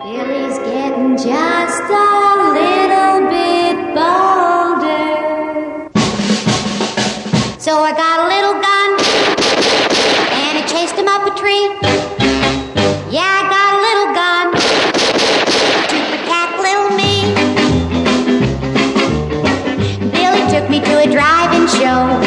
Billy's getting just a little bit bolder. So I got a little gun, and I chased him up a tree. Yeah, I got a little gun to protect little me. Billy took me to a drive-in show.